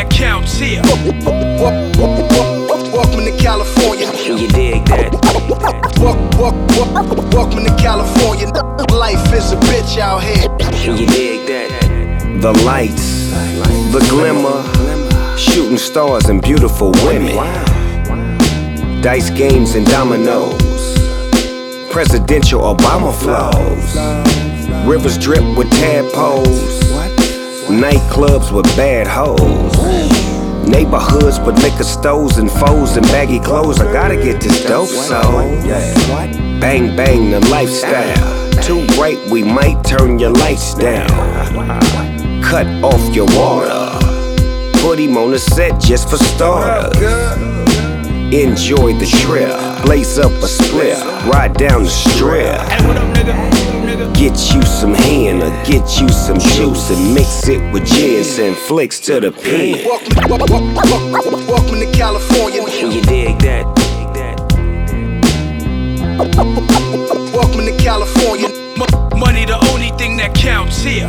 that counts here. Welcome to California. You dig that? Welcome to California. Life is a bitch out here. You dig that? The lights, the glimmer, shooting stars and beautiful women, dice games and dominoes, presidential Obama flows, rivers drip with tadpoles, nightclubs with bad hoes, neighborhoods with liquor stores and foes and baggy clothes. I gotta get this dope, so bang bang the lifestyle. Too bright, we might turn your lights down. Cut off your water, put him on the set just for starters. Enjoy the trip, blaze up a split, ride down the strip. Get you some hen or get you some juice and mix it with gin, send flicks to the pen. Welcome to California. You dig that? Welcome to California. Money the only thing that counts here.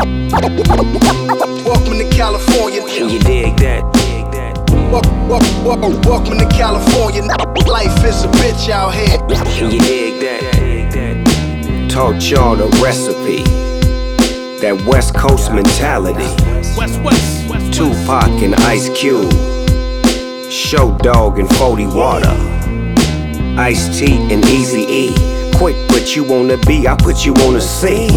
Welcome to California. You dig that? Welcome to California. Life is a bitch out here. You dig that? Taught y'all the recipe, that West Coast mentality. West. Tupac and Ice Cube, Show Dog and 40 Water, Ice-T and Eazy-E. Quick, but you wanna be, I put you on the scene.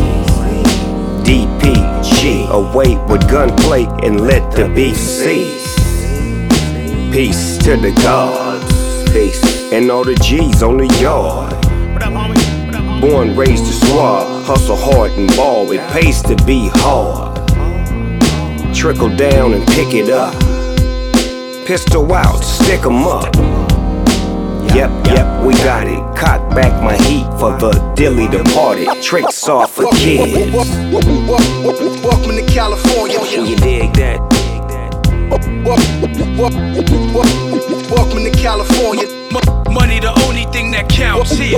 DPG, away with gunplay and let the beef cease. Peace to the gods, peace, and all the G's on the yard. Born, raised to swab, hustle hard and ball, it pays to be hard. Trickle down and pick it up. Pistol out, stick 'em up. Yep, we got it. Cock back my heat for the dilly departed. Tricks off for kids. Welcome to California. You dig that? Welcome to California. Money the only thing that counts here.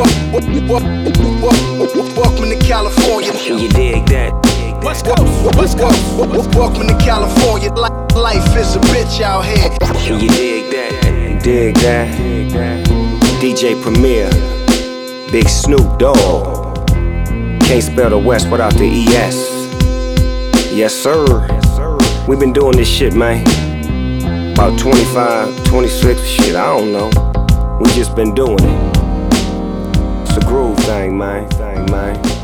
Welcome to California. You dig that? West Coast. Welcome to California. Life is a bitch out here. You dig that? Dig that? DJ Premier, Big Snoop Dogg. Can't spell the West without the ES. Yes sir. We been doing this shit, man. About 25, 26, shit, I don't know. We just been doing it. It's a groove thing, man.